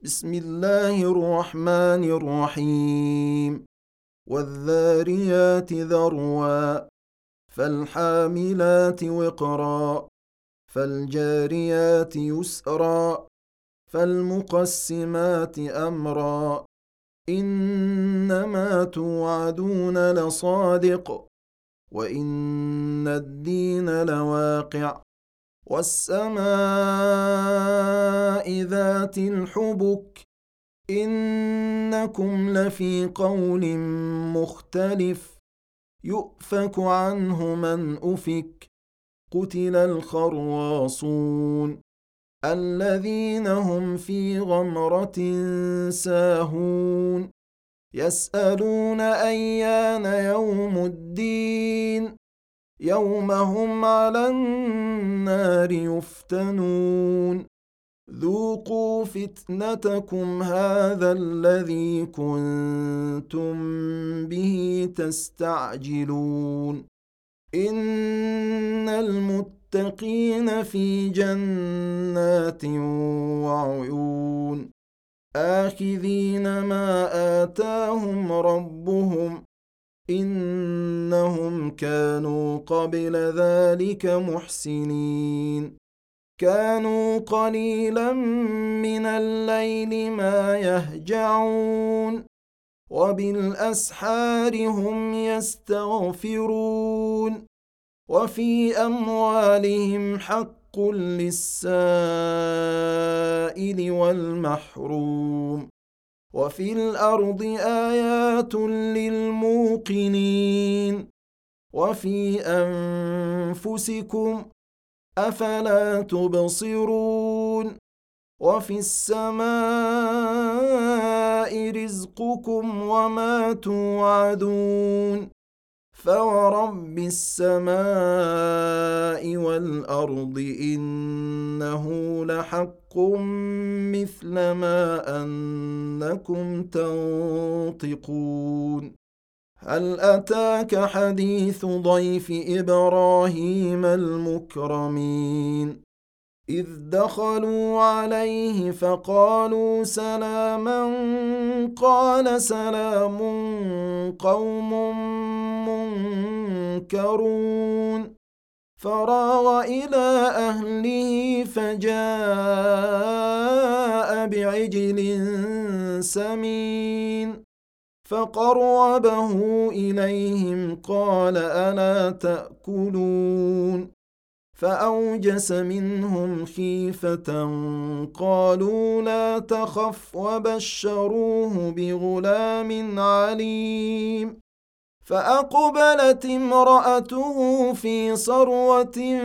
بسم الله الرحمن الرحيم. والذاريات ذروا فالحاملات وقرا فالجاريات يسرا فالمقسمات أمرا إنما توعدون لصادق وإن الدين لواقع والسماء ذات الحبك إنكم لفي قول مختلف يؤفك عنه من أفك قتل الخراصون الذين هم في غمرة ساهون يسألون أيان يوم الدين يوم هم على النار يفتنون ذوقوا فتنتكم هذا الذي كنتم به تستعجلون إن المتقين في جنات وعيون آخذين ما آتاهم ربهم إنهم كانوا قبل ذلك محسنين كانوا قليلا من الليل ما يهجعون وبالأسحار هم يستغفرون وفي أموالهم حق للسائل والمحروم وفي الأرض آيات للموقنين وفي أنفسكم أفلا تبصرون وفي السماء رزقكم وما توعدون فورب السماء والأرض إنه لحق مثل ما أنكم تنطقون هل أتاك حديث ضيف إبراهيم المكرمين إذ دخلوا عليه فقالوا سلاما قال سلام قوم منكرون فراغ إلى أهله فجاء بعجل سمين فقربه إليهم قال ألا تأكلون فأوجس منهم خيفة قالوا لا تخف وبشروه بغلام عليم فأقبلت امرأته في صروة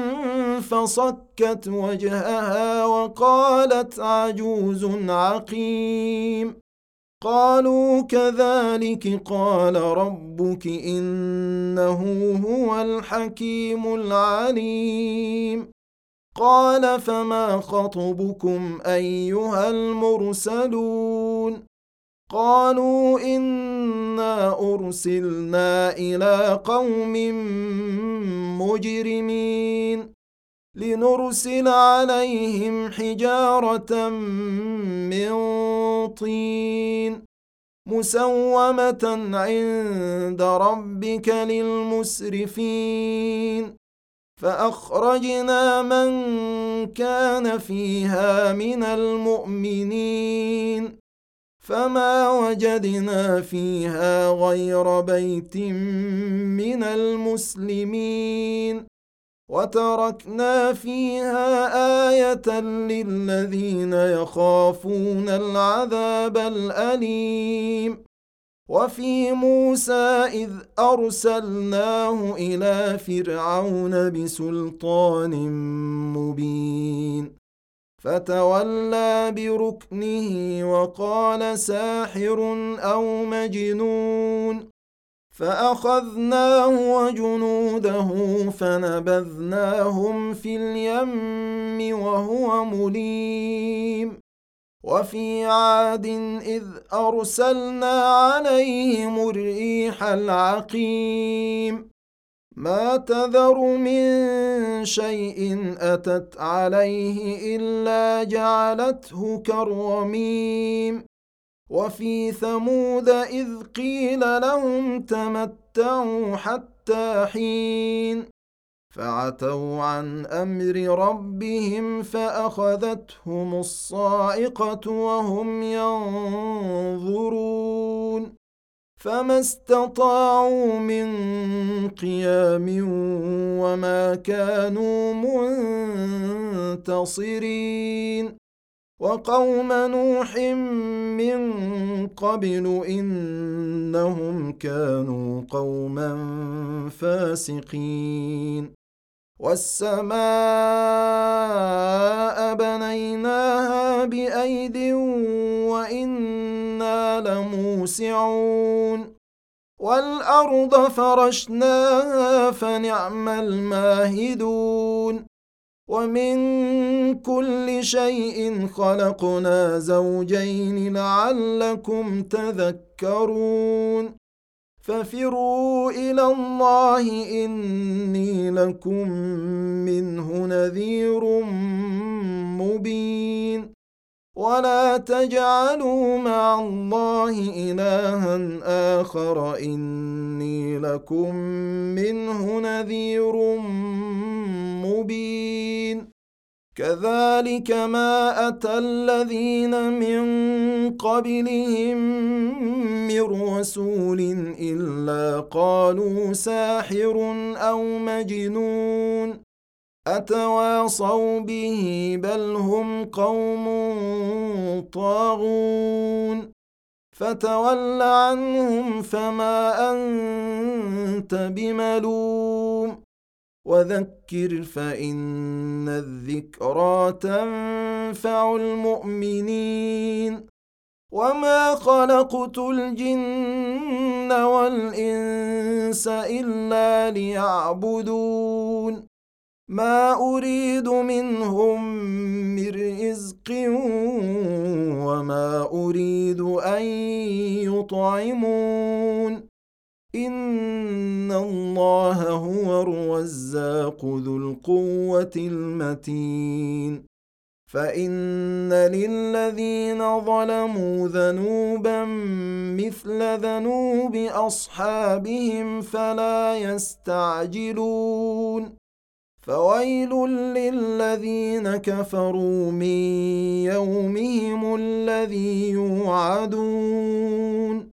فصكت وجهها وقالت عجوز عقيم قالوا كذلك قال ربك إنه هو الحكيم العليم قال فما خطبكم أيها المرسلون قالوا إنا أرسلنا إلى قوم مجرمين لنرسل عليهم حجارة من طين مسومة عند ربك للمسرفين فأخرجنا من كان فيها من المؤمنين فما وجدنا فيها غير بيت من المسلمين وتركنا فيها آية للذين يخافون العذاب الأليم وفي موسى إذ أرسلناه إلى فرعون بسلطان مبين فتولى بركنه وقال ساحر أو مجنون فأخذناه وجنوده فنبذناهم في اليم وهو مليم وفي عاد إذ أرسلنا عليهم الريح العقيم ما تذر من شيء أتت عليه إلا جعلته كالرميم وفي ثمود إذ قيل لهم تمتعوا حتى حين فعتوا عن أمر ربهم فأخذتهم الصاعقة وهم ينظرون فما استطاعوا من قيام وما كانوا منتصرين وقوم نوح من قبل إنهم كانوا قوما فاسقين والسماء بنيناها بأيد وإنا لموسعون والأرض فرشناها فنعم الماهدون ومن كل شيء خلقنا زوجين لعلكم تذكرون ففروا إلى الله إني لكم منه نذير مبين ولا تجعلوا مع الله إلها آخر إني لكم منه نذير مبين كذلك ما أتى الذين من قبلهم من رسول إلا قالوا ساحر أو مجنون أتواصوا به بل هم قوم طاغون فتول عنهم فما أنت بملوم وذكر فإن الذكرى تنفع المؤمنين وما خلقت الجن والإنس إلا ليعبدون ما أريد منهم من رزق وما أريد أن يطعمون إن الله هو الرزاق ذو القوة المتين فإن للذين ظلموا ذنوبا مثل ذنوب أصحابهم فلا يستعجلون فويل للذين كفروا من يومهم الذي يوعدون